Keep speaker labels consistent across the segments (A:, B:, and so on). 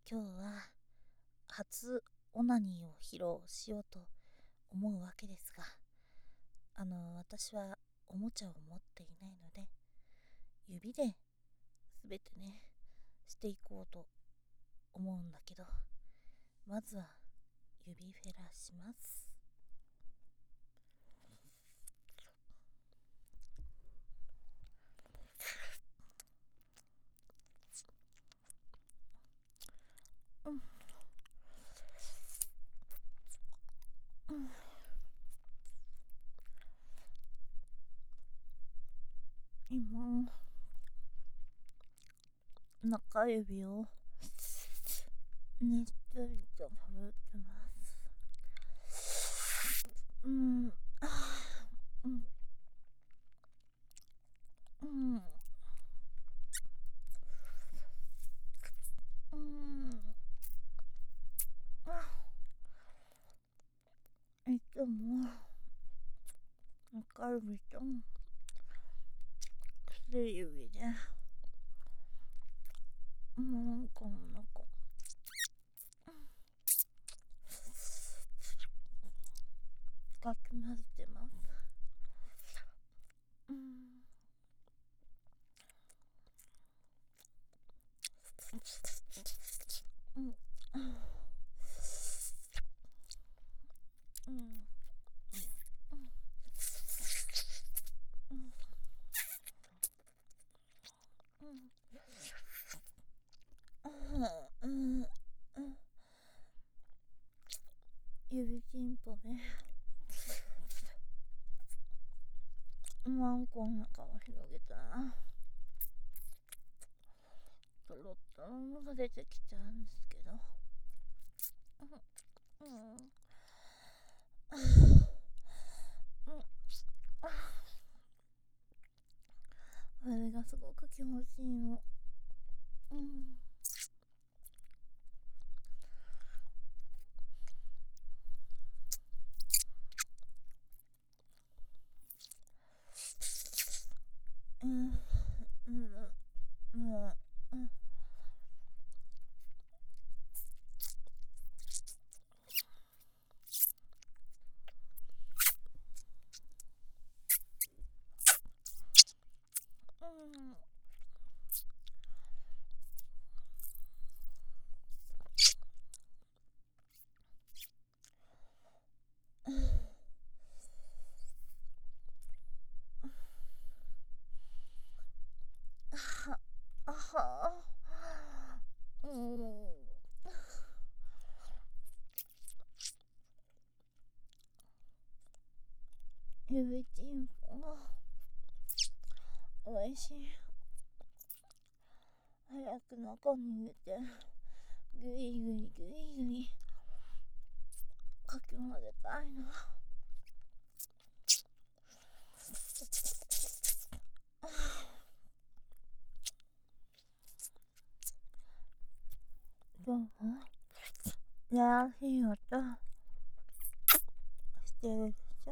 A: 今日は初オナニーを披露しようと思うわけですが、私はおもちゃを持っていないので、指で全てね、していこうと思うんだけど、まずは指フェラします。今、中指をねっとりとかぶってます。いつも中指と薬指でこんなかき混ぜてます。指チンポでこん中を広げたらとろっとろのが出てきちゃうんですけど、あれがすごく気持ちいいの。指チンポがおいしい。早く中に入れてぐいぐいぐいぐいかき混ぜたいな。どうもやらしい音してるでしょ。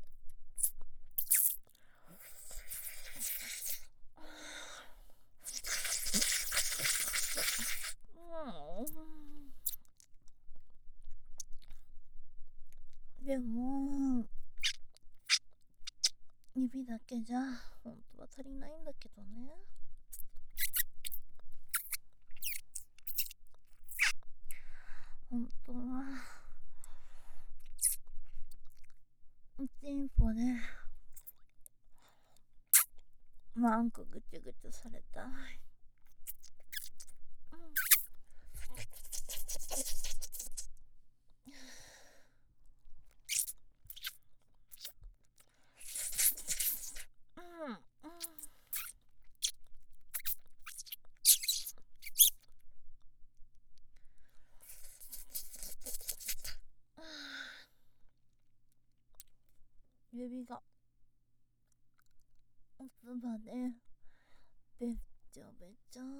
A: でも指だけじゃ本当は足りないんだけどね。本当はチンポでぐちゅぐちゅされたい。指がおつばでべっちょべちょ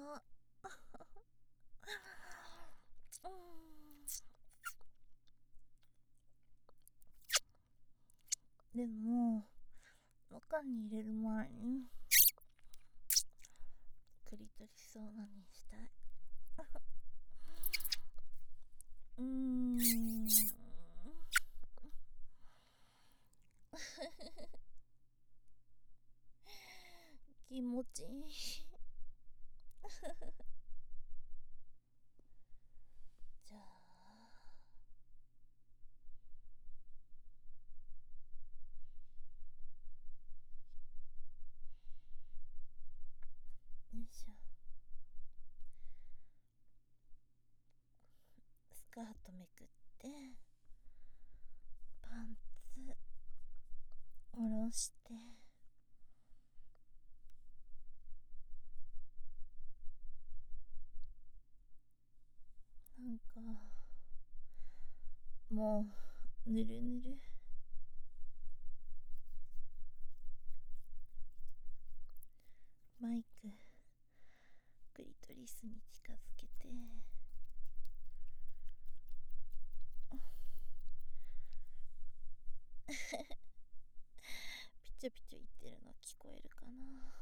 A: でも中に入れる前にクリトリソーナにしたい。 うーん気持ちいい。じゃあよいしょ。スカートめくってパンツ下ろしてなんかもうぬるぬる。マイククリトリスに近づけてピチョピチョ言ってるの聞こえるかな。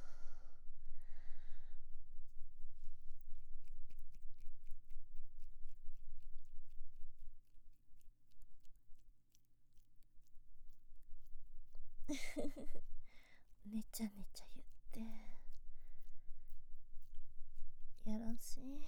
A: ねちゃねちゃ言ってやらしい。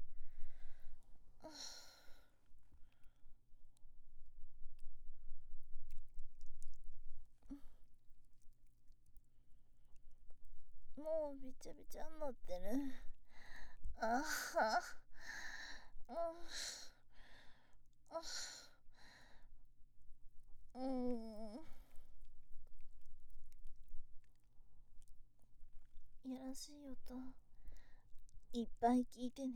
A: もうびちゃびちゃになってる。あはやらしい音いっぱい聞いてね。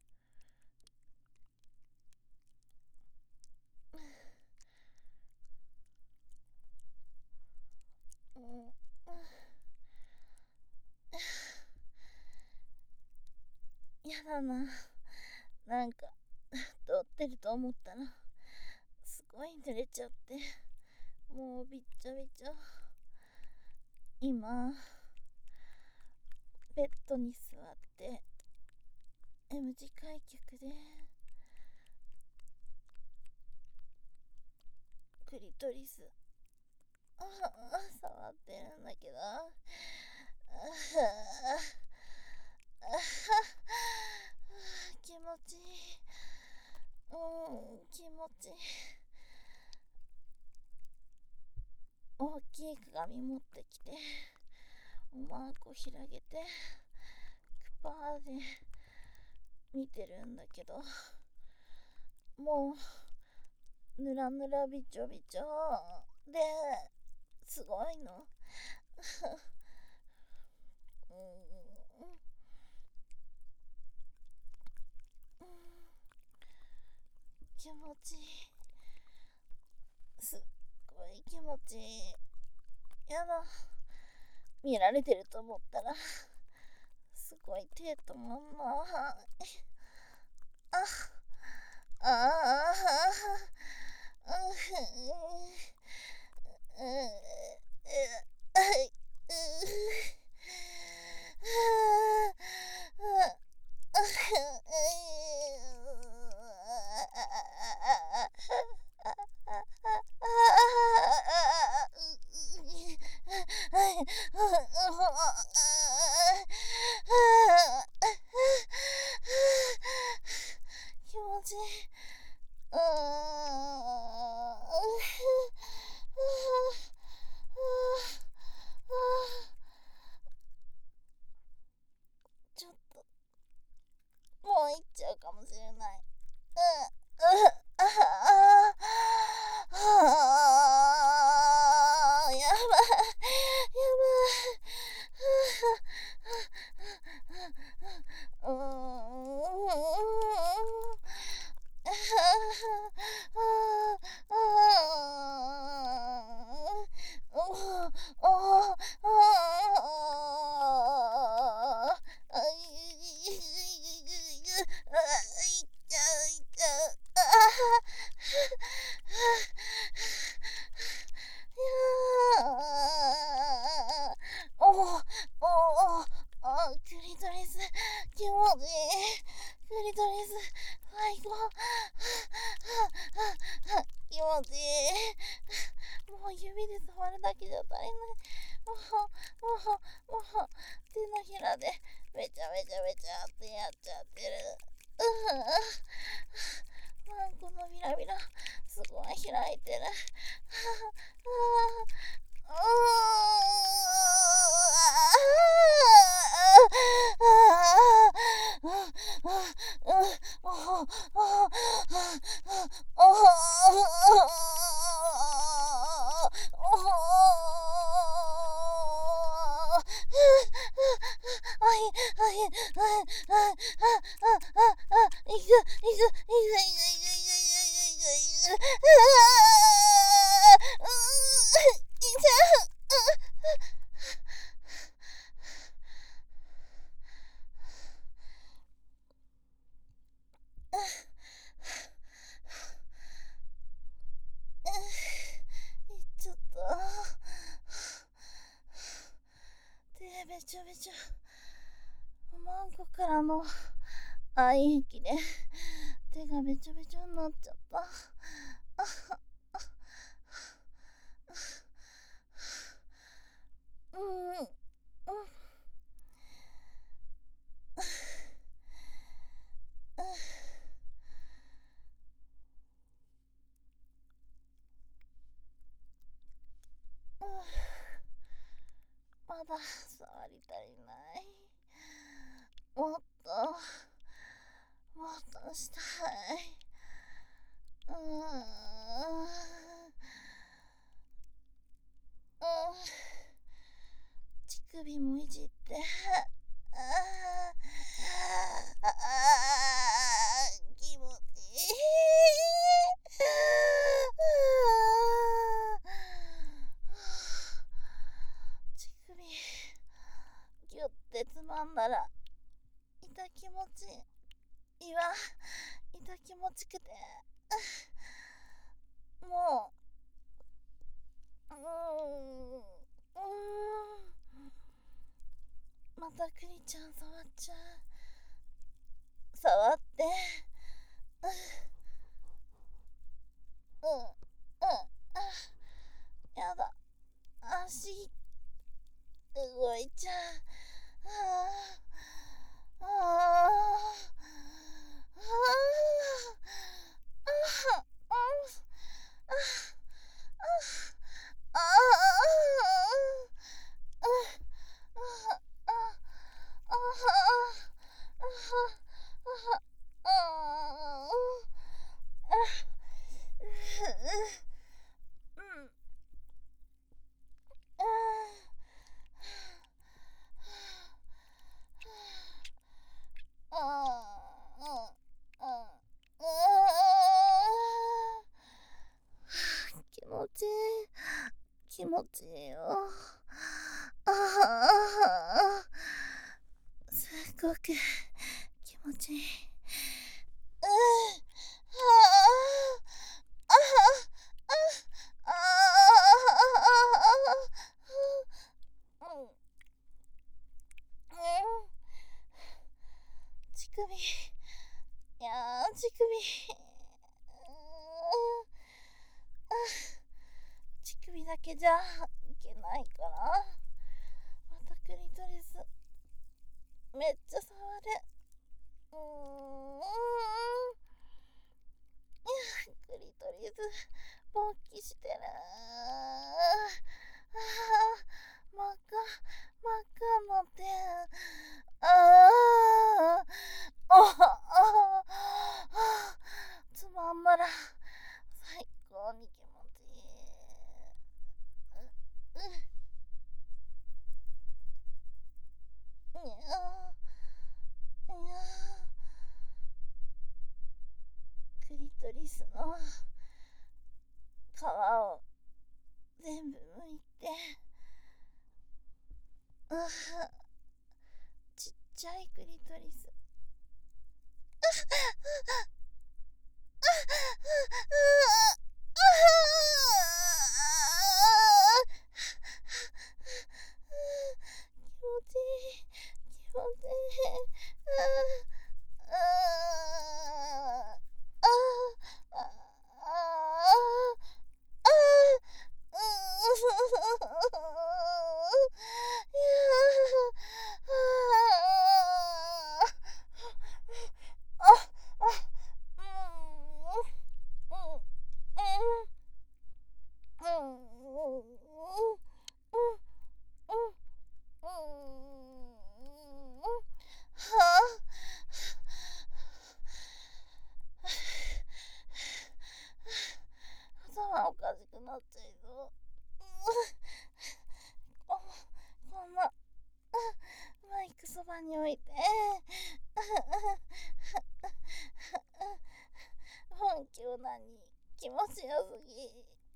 A: やだな。なんか通ってると思ったらすごい濡れちゃってもうびっちゃびちゃ。今ベッドに座って M 字開脚でクリトリス触ってるんだけど気持ちいい。気持ちいい。大きい鏡持ってきておまんこ広げてクパーで見てるんだけどもうぬらぬらびちょびちょですごいの気持ちいい。すっごい気持ちいい。やだ、見られてると思ったらすごい手止まんな。ああ気持ちいい。ちょっともう行っちゃうかもしれない。やばいやばクリトリス気持ちいい。 クリトリス最高。気持ちいい。もう指で触るだけじゃ足りない。もう手のひらでめちゃめちゃってやっちゃってる。ワンコのビラビラすごい開いてる。ちょっと手べちょべちょ。マンコからの愛液で手がべちょべちょになっちゃった。まだ触り足りない。もっとしたい。乳首もいじって。気持ちいい。乳首ギュッてつまんだら痛気持ちいいわ。痛気持ちくてもうまたクリちゃん触っちゃう。触ってやだ、足動いちゃう。気持ちいいよ。すっごく気持ちいい。乳首、いやー乳首。乳首だけじゃいけないから、またクリトリスめっちゃ触る。クリトリス勃起してる。真っ赤の手。つまんだら最高に気持ちいい。クリトリスの皮を全部剥いて、ちっちゃいクリトリス。気持ちいい。 頭おかしくなっちゃいそう。こんなマイクそばに置いて本気を何気持ちよすぎ。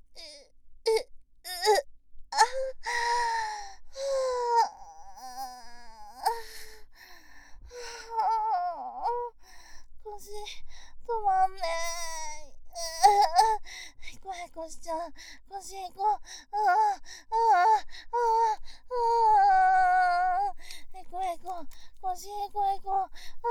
A: 腰止まんねえ。こへこしちゃう。腰へこ。へこへこ。腰へこへこ。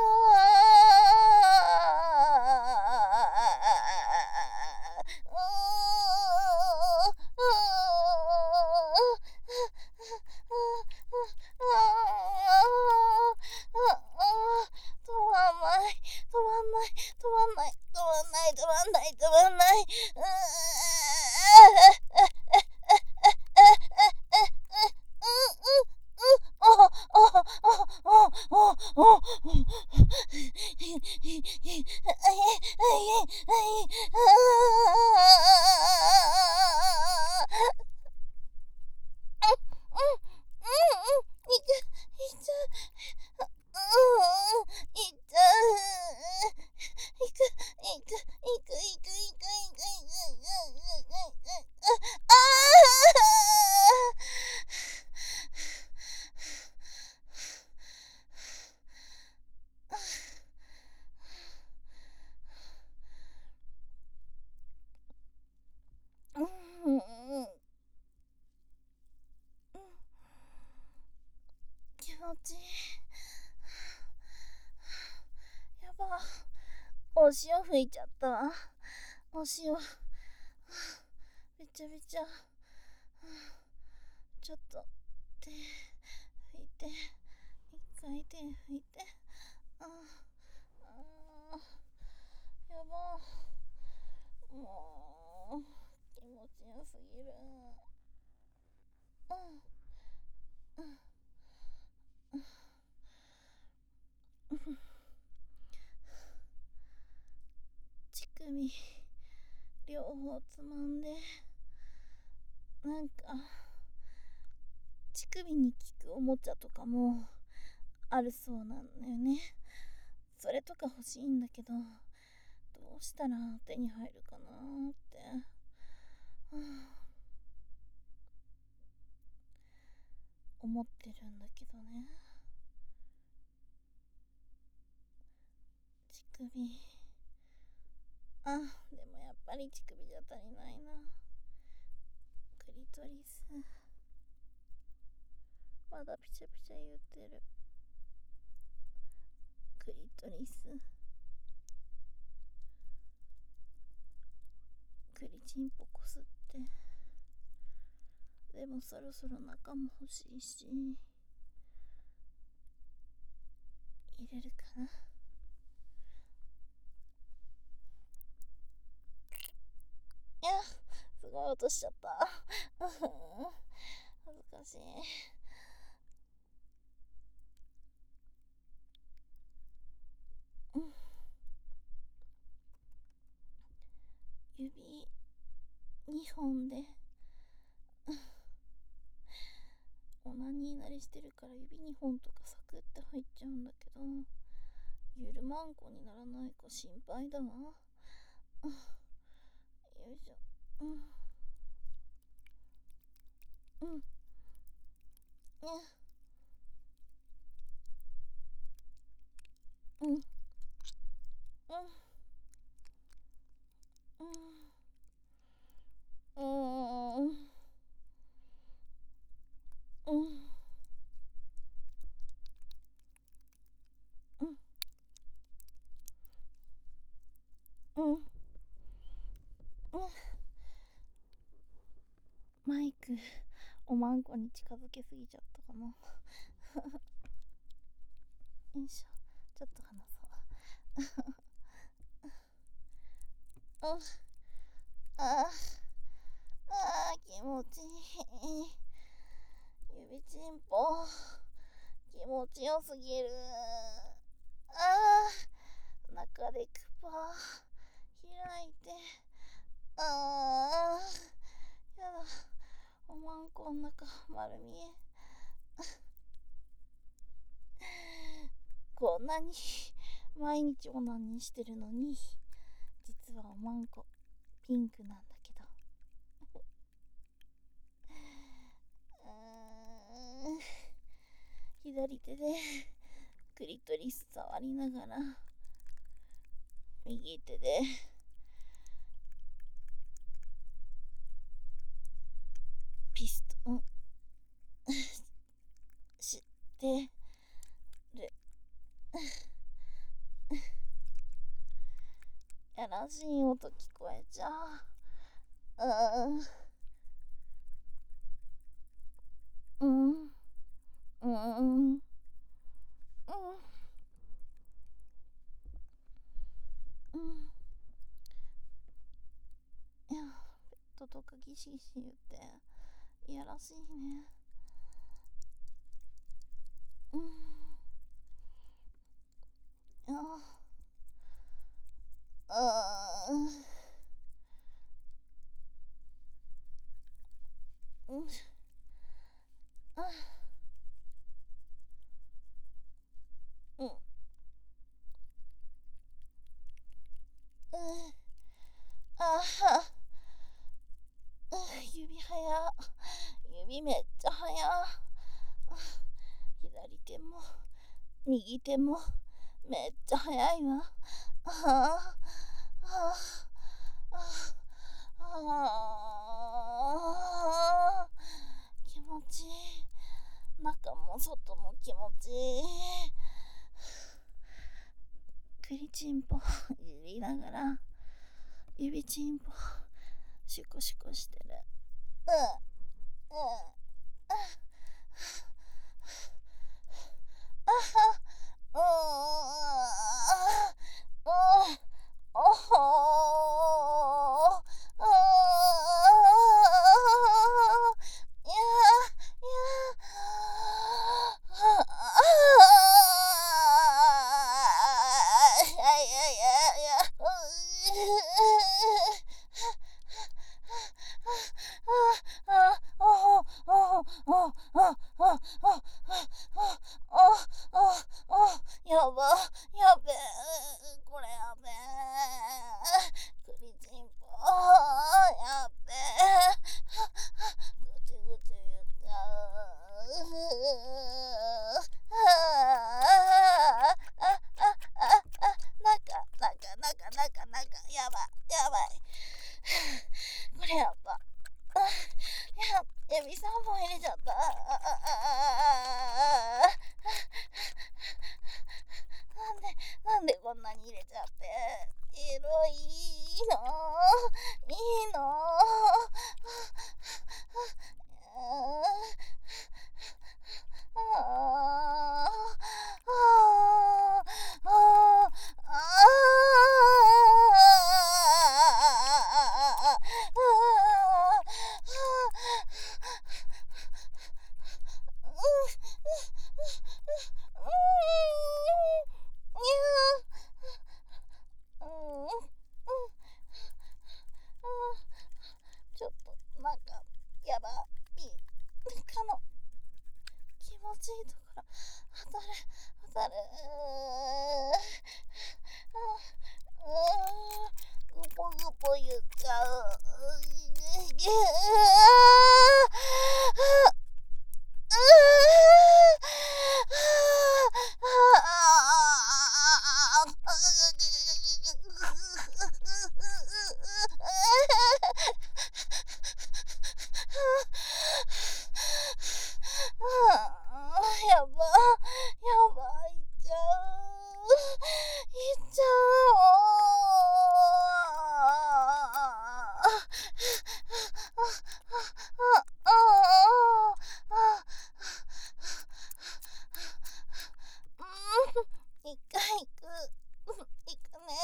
A: 止まんない。気持ちいい。やば、お塩吹いちゃったわ。お塩べちゃべちゃ。ちょっと手拭いて、一回手拭いて。やば、もう気持ちよすぎる。乳首両方つまんで、なんか乳首に効くおもちゃとかもあるそうなんだよね。それとか欲しいんだけど、どうしたら手に入るかなーって、思ってるんだけどね。乳首、でもやっぱり乳首じゃ足りないな。クリトリス、まだピチャピチャ言ってる。クリトリス、クリチンポコスって。でもそろそろ中も欲しいし、入れるかな。いや、すごい落としちゃった。恥ずかしい。指2本でオナニー慣れしてるから指2本とかサクって入っちゃうんだけど、ゆるまんこにならないか心配だわ。よいしょ。 おまんこに近づけすぎちゃったかな。よいしょ、ちょっと離そう。うん、あ気持ちいい。指ちんぽ気持ちよすぎる。中でクパ開いて、やだ、おまんこん中丸見え。こんなに毎日オナニーしてるのに、実はおまんこピンクなんだけど。左手でクリトリス触りながら、右手でピストンしてる。やらしい音聞こえちゃう。いや、ペットとかギシギシ言っていやらしいね。指指めっちゃ早。左手も右手もめっちゃ早いわ。気持ちいい。中も外も気持ちいい。クリチンポいりながら指チンポシュコシュコしてる。やば、やべえ、これやべえ、クリチンポ、やべえ、ぐちゅぐちゅ言っちゃう。やばい、やばい。これやば。指3本入れちゃった。なんでこんなに入れちゃって。エロいのいいのち一回行く。行くね。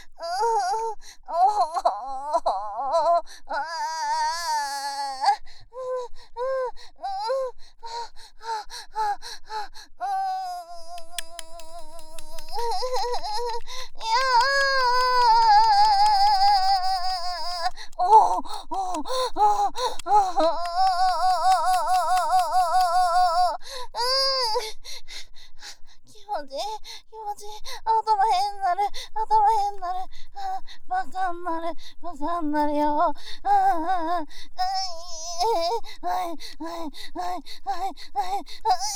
A: 気持ちいい、気持ちいい。頭変になる、頭変になる。バカになる、バカになるよ。はい、はい、はい、はい、はい、はい。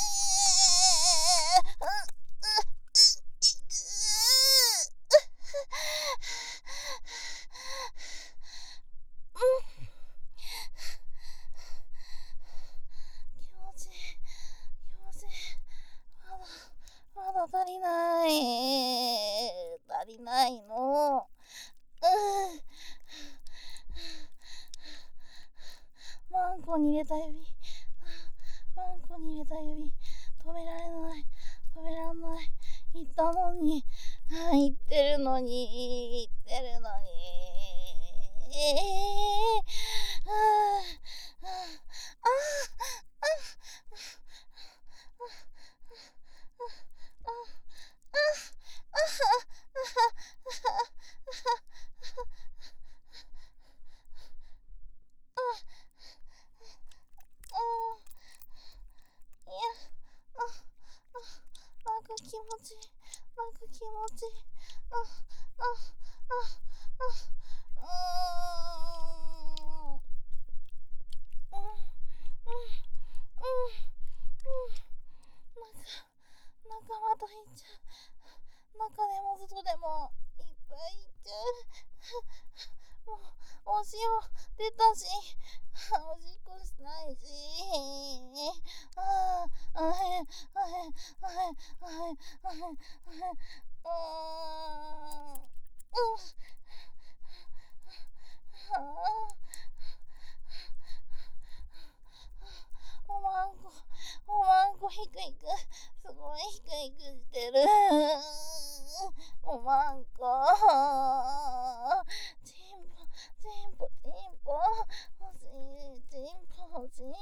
A: 気持ちいい、気持ちいい。まだ足りない。足りないの。マンコに入れた指。マンコに入れた指。止められない。止めらんない。言ったのに。言ってるのに。言ってるのに。なんか気持ちいい。なんか気持ちいい。中まといっちゃう。中でも外でもいっぱいいっちゃう。もうお塩出たし、おしっこしたいし。おまんこひくひく、すごいひくひくしてる。おまんこ、チンポ、チンポ、チンポ、欲しい、チンポ欲しい。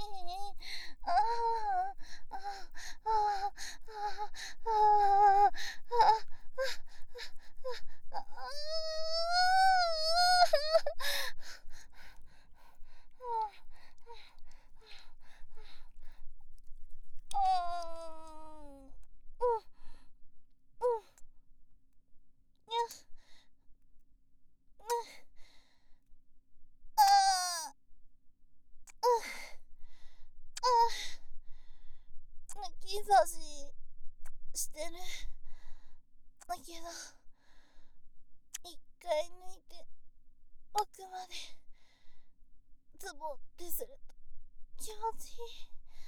A: 抜き差ししてる。だけど、一回抜いて奥までズボってすると気持ちいい。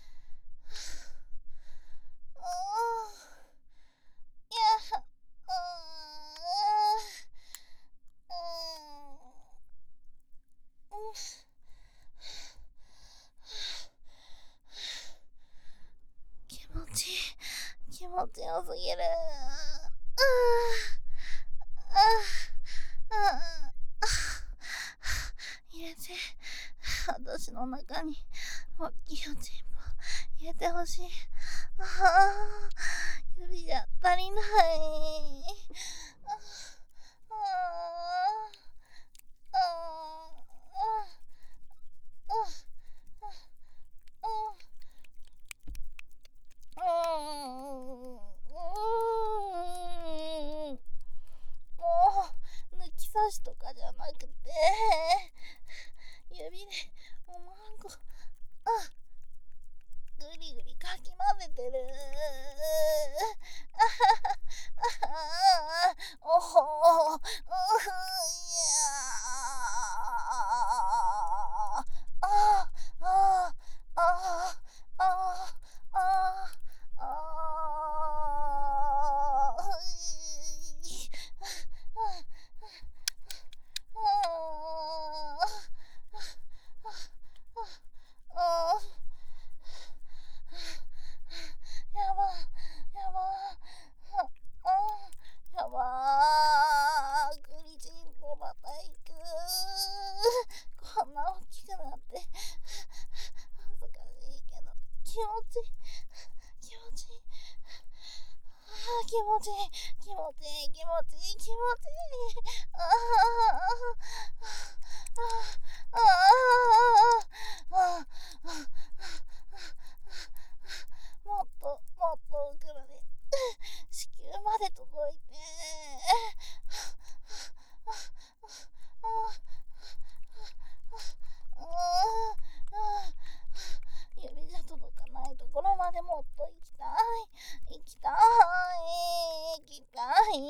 A: 気持ちいい。気持ちよすぎる。入れて、私の中に大きいおちんぽ入れてほしい。指じゃ足りない。もう抜き差しとかじゃなくて、指でおまんこぐりぐりかき混ぜてる。おほ持ちいい、気持ちいい、気持ちいい、気持ちいい。ああ、ああ、ああ、もっと、もっと奥まで、子宮まで届いて。指じゃ届かないところまでもっと行きたい、行きたい、行きたい。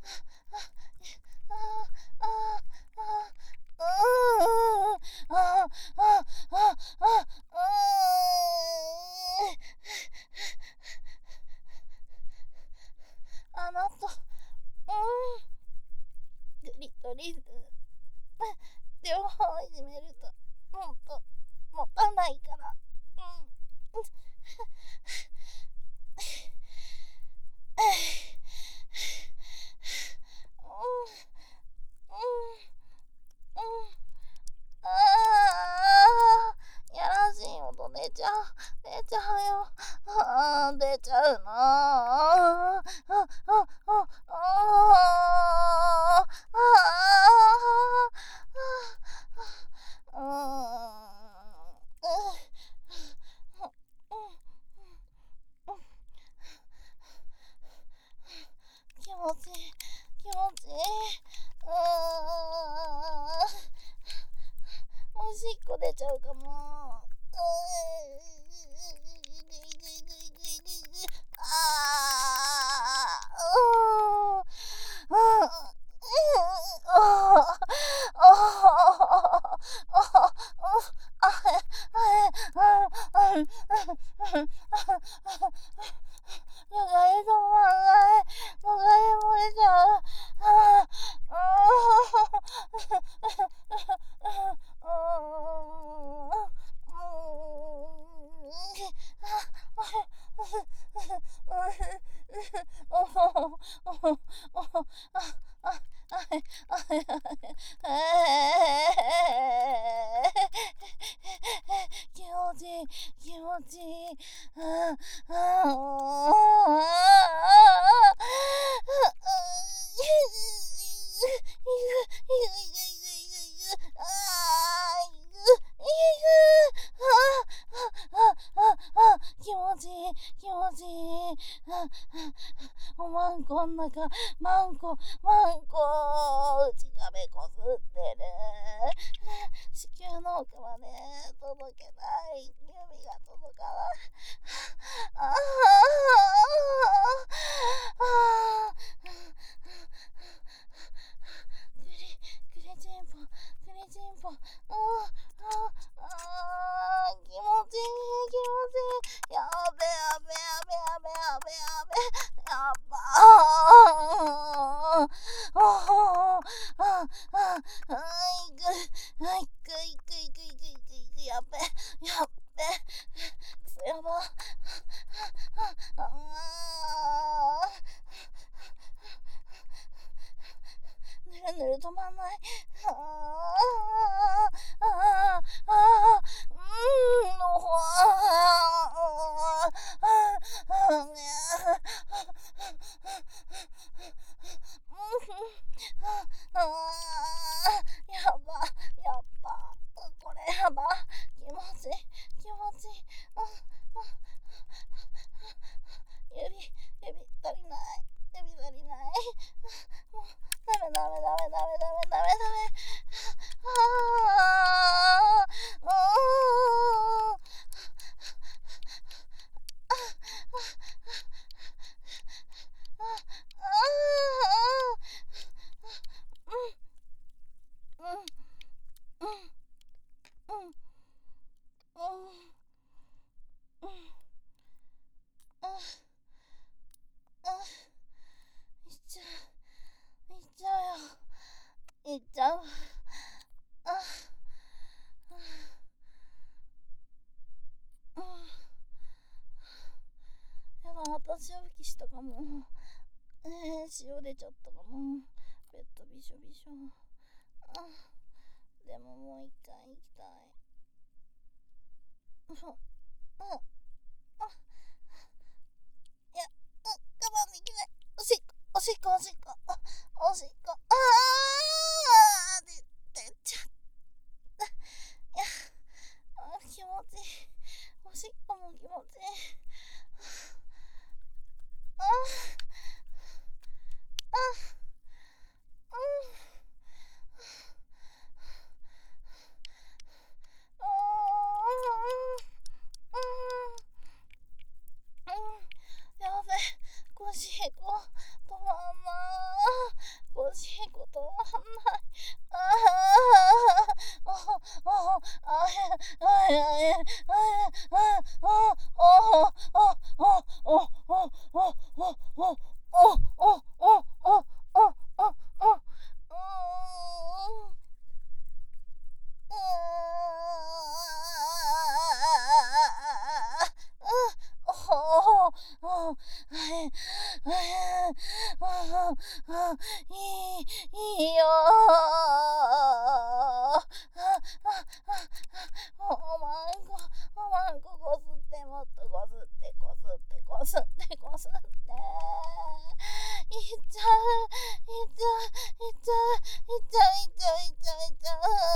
A: あなた、グリトリズ、両方いじめると、もっと、持たないから。やらしい音出ちゃう。出ちゃうよ。出ちゃうな。気持ちいい、気持ちいい。おしっこ出ちゃうかも。気持ちいい、気持ちいい。気持ちいい、気持ちいい。おまんこん中、まんこ、内壁こすってる。子宮の奥まで届けない。指が届かない。クリチンポ、クリチンポ。気持ちいい、気持ちいい。やべやべやべやべやべやべ。やばー。いく、やべ、やべ。くそやば。ぬる止まんない。やば、これやば。気持ちいい、気持ちいい。指足りない。指足りない。ダメ。いっちゃう。やだ、また潮吹きしたかも。潮出ちゃったかも。ベッドびしょびしょ。でももう一回行きたい。いや、我慢できない。おしっしっこ、おしっこ、おしっこ、出ちゃった。いや、気持ちいい。おしっこも気持ちいい。ああ、うん、やべ、腰へこ止まんなー。腰へこ止まんない。ああ、ああ、あや、あや、あや、あや、ああ、ああ、ああ、いいよおまんここすってもっとこすってこすってこすってこすっていっちゃういっちゃういっちゃういっちゃういっちゃういっちゃういっちゃ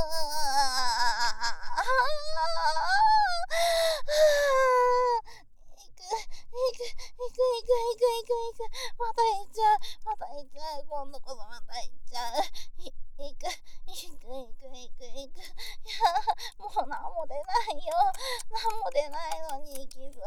A: また行っちゃうまた行っちゃう今度こそまた行っちゃう行くいやもうなんも出ないよなんも出ないのに行きそう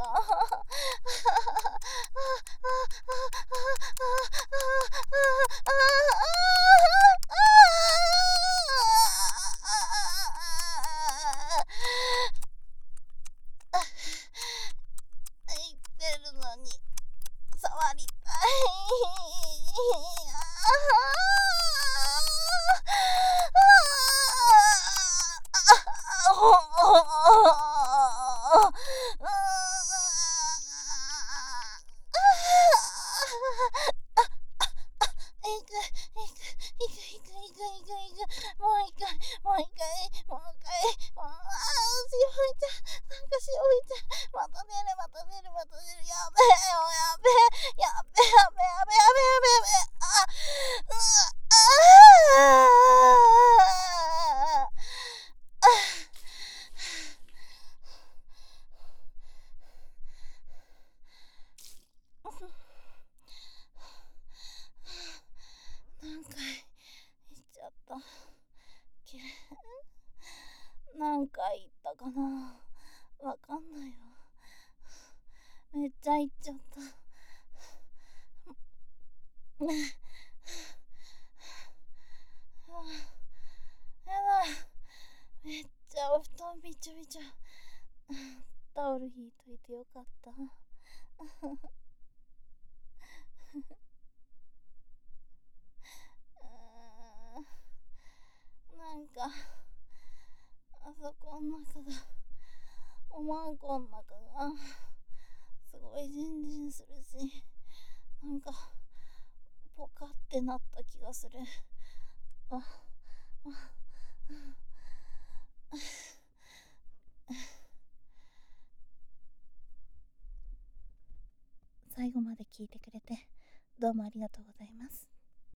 A: 言ってるのに触りたい。もう一回、もう一回、もう一回、しおりちゃん、なんかしおりちゃん、また出る、また出る、また出る、やべえよ、やべえ、やべえ、やべえ、やべえ、やべえ、やべえ、やべえ、何回言っちゃった。何回言ったかな。わかんないわ。めっちゃ言っちゃった。やだ。めっちゃお布団びちょびちょ。タオル引いといてよかった。なんかあそこの中がおまんこの中がすごいジンジンするしなんかポカってなった気がする。最後まで聞いてくれてどうもありがとうございます。